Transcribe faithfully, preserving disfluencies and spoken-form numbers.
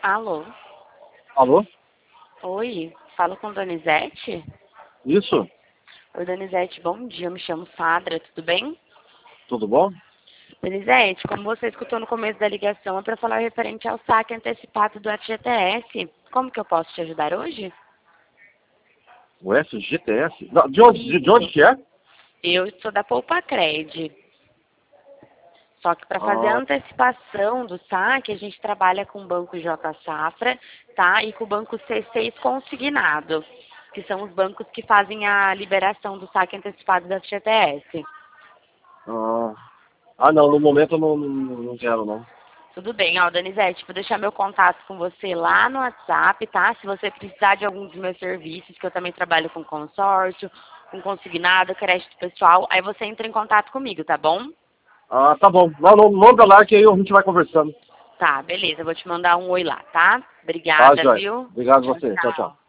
Alô? Alô? Oi, falo com Donizete? Isso? Oi, Donizete, bom dia, eu me chamo Sandra, tudo bem? Tudo bom? Donizete, como você escutou no começo da ligação, é para falar referente ao saque antecipado do F G T S. Como que eu posso te ajudar hoje? O F G T S? Não, de onde, de, de onde Isso. que é? Eu sou da Poupa Cred. Só que para fazer a Ah, antecipação do saque, a gente trabalha com o Banco J Safra, tá? E com o Banco C seis Consignado, que são os bancos que fazem a liberação do saque antecipado do F G T S. ah, ah, não, no momento eu não, não, não quero, não. Tudo bem, ó, Donizete, vou deixar meu contato com você lá no WhatsApp, tá? Se você precisar de algum dos meus serviços, que eu também trabalho com consórcio, com consignado, crédito pessoal, aí você entra em contato comigo, tá bom? Ah, tá bom. Não, não, manda lá que aí a gente vai conversando. Tá, beleza, eu vou te mandar um oi lá, tá? Tá, Obrigada, Joia? viu? Obrigado a Tchau, você. Tchau, tchau. tchau.